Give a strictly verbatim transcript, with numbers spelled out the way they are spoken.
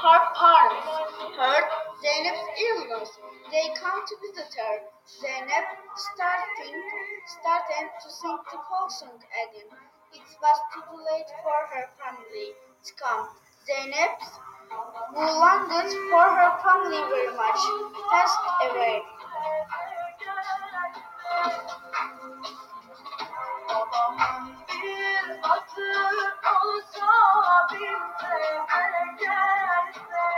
Her parents heard Zeynep's illness. They come to visit her. Zeynep starting, started to sing the folk song again. It was too late for her family to come. Zeynep, who longed for her family very much, passed away. Babamın bir atı olsa binse